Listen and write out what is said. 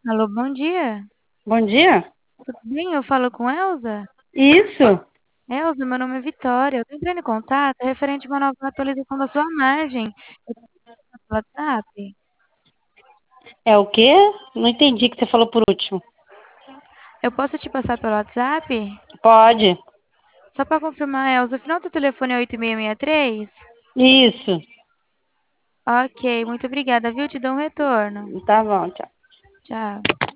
Alô, bom dia. Bom dia? Tudo bem? Eu falo com Elza? Isso. Elza, meu nome é Vitória. Eu tô entrando em contato referente a uma nova atualização da sua margem. Eu posso te passar pelo WhatsApp? É o quê? Não entendi o que você falou por último. Eu posso te passar pelo WhatsApp? Pode. Só para confirmar, Elza, o final do telefone é 8663? Isso. Ok, muito obrigada, viu? Te dou um retorno. Tá bom, tchau. Tchau.